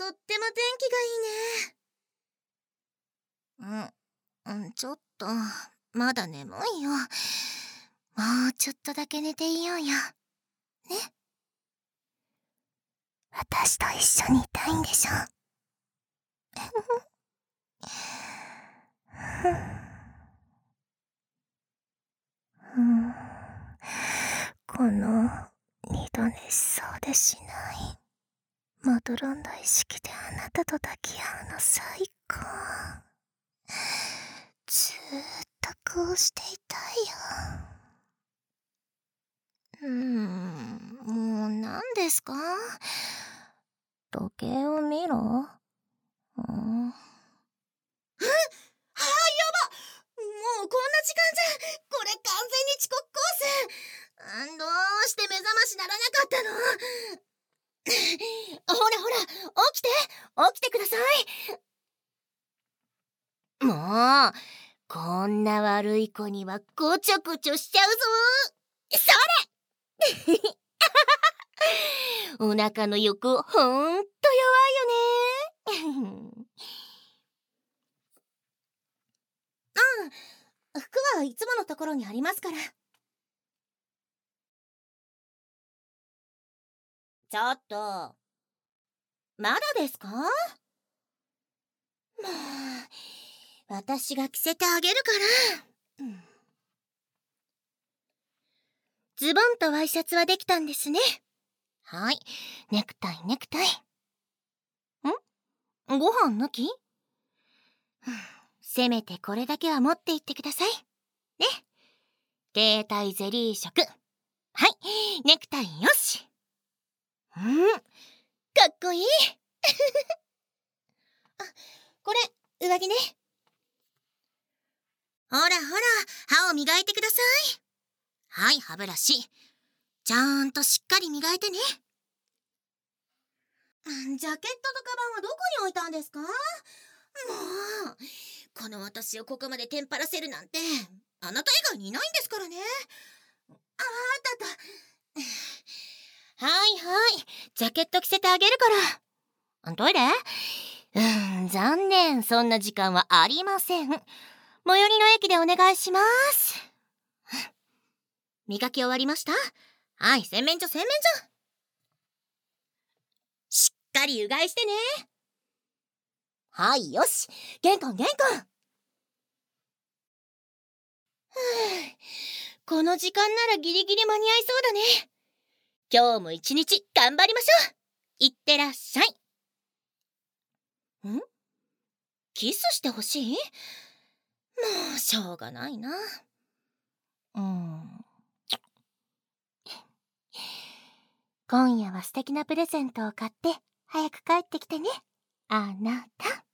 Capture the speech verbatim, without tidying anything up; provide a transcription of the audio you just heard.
とっても天気がいいね。うん、うん、ちょっと、まだ眠いよ。もうちょっとだけ寝ていようよ。ね。私と一緒にいたいんでしょ。うん、この二度寝しそうでしない。まどろんだ意識であなたと抱き合うの最高。ずーっとこうしていたいよ。うーん、もう何ですか？時計を見ろ。うん。あ、やば！もうこんな時間じゃん。これ完全に遅刻コース。んどうして目覚ましならなかったの？ほらほら、起きて起きてください。もう、こんな悪い子にはこちょこちょしちゃうぞ。それお腹の欲、ほんと弱いよね。うん、服はいつものところにありますから。ちょっと、まだですか？もう、私が着せてあげるから。うん、ズボンとワイシャツはできたんですね。はい、ネクタイネクタイ。ん？ご飯抜き？せめてこれだけは持って行ってください。ね。携帯ゼリー食。はい、ネクタイよし。うん、かっこいい。あ、これ、上着ね。ほらほら、歯を磨いてください。はい、歯ブラシ。ちゃんとしっかり磨いてね。ジャケットとカバンはどこに置いたんですか？もう、この私をここまでテンパらせるなんて、あなた以外にいないんですからね。あ、あったあった。はいはい、ジャケット着せてあげるから。トイレ？うーん、残念、そんな時間はありません。最寄りの駅でお願いします。磨き終わりました？はい、洗面所洗面所。しっかりうがいしてね。はい、よし、玄関玄関。はあ、この時間ならギリギリ間に合いそうだね。今日も一日頑張りましょう。いってらっしゃい。ん？キスしてほしい？もうしょうがないな。うん。今夜は素敵なプレゼントを買って早く帰ってきてね、あなた。